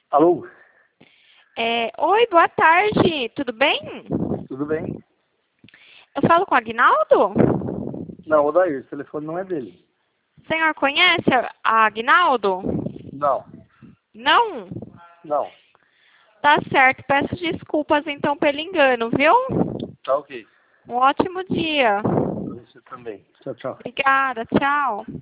Alô? Oi, boa tarde, tudo bem? Tudo bem? Eu falo com o Aguinaldo? Não, Odair, o telefone não é dele. O senhor conhece a Aguinaldo? Não, Não? não. Tá certo, peço desculpas então pelo engano, viu? Tá ok. Um ótimo dia. Você também. Tchau, tchau. Obrigada, tchau.